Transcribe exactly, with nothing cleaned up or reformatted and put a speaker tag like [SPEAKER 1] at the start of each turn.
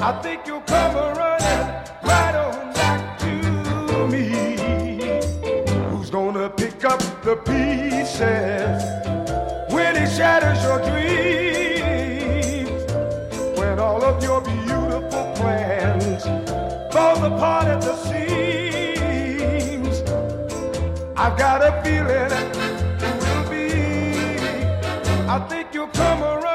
[SPEAKER 1] I think you'll come running right on back to me. Who's gonna pick up the pieces when it shatters your dreams? When all of your beautiful plans fall apart at the seams. I've got a feeling it will be. I think you'll come around.